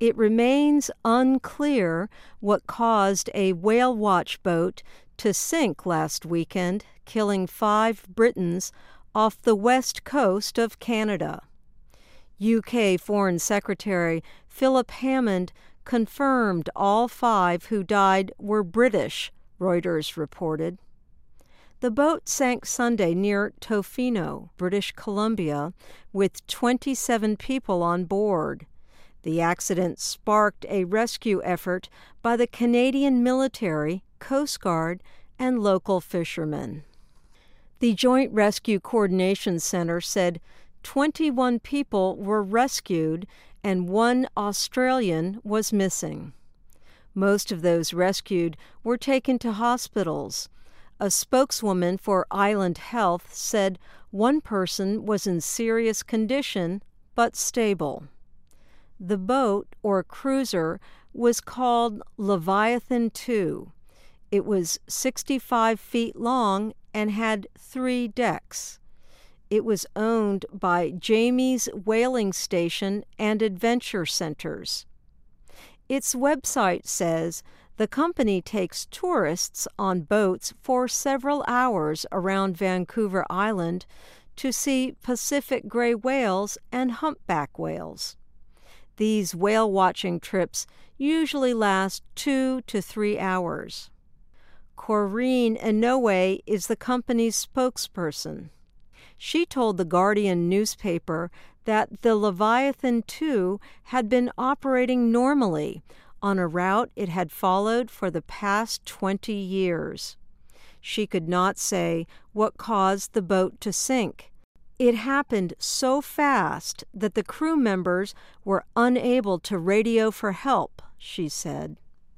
It remains unclear what caused a whale watch boat to sink last weekend, killing 5 Britons off the west coast of Canada. UK Foreign Secretary Philip Hammond confirmed all 5 who died were British, Reuters reported. The boat sank Sunday near Tofino, British Columbia, with 27 people on board. The accident sparked a rescue effort by the Canadian military, Coast Guard, and local fishermen. The Joint Rescue Coordination Center said 21 people were rescued and 1 Australian was missing. Most of those rescued were taken to hospitals. A spokeswoman for Island Health said 1 person was in serious condition but stable. The boat, or cruiser, was called Leviathan II. It was 65 feet long and had 3 decks. It was owned by Jamie's Whaling Station and Adventure Centers. Its website says the company takes tourists on boats for several hours around Vancouver Island to see Pacific gray whales and humpback whales. These whale-watching trips usually last 2 to 3 hours. Corinne Inoue is the company's spokesperson. She told the Guardian newspaper that the Leviathan II had been operating normally on a route it had followed for the past 20 years. She could not say what caused the boat to sink. It happened so fast that the crew members were unable to radio for help, she said.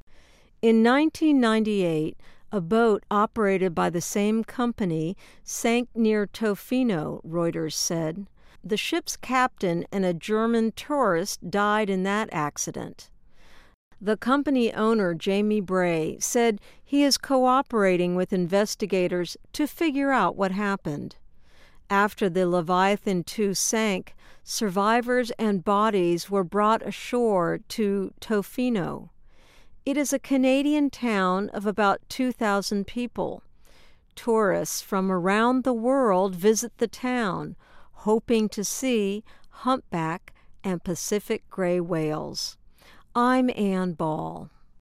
In 1998, a boat operated by the same company sank near Tofino, Reuters said. The ship's captain and a German tourist died in that accident. The company owner, Jamie Bray, said he is cooperating with investigators to figure out what happened. After the Leviathan II sank, survivors and bodies were brought ashore to Tofino. It is a Canadian town of about 2,000 people. Tourists from around the world visit the town, hoping to see humpback and Pacific gray whales. I'm Ann Ball.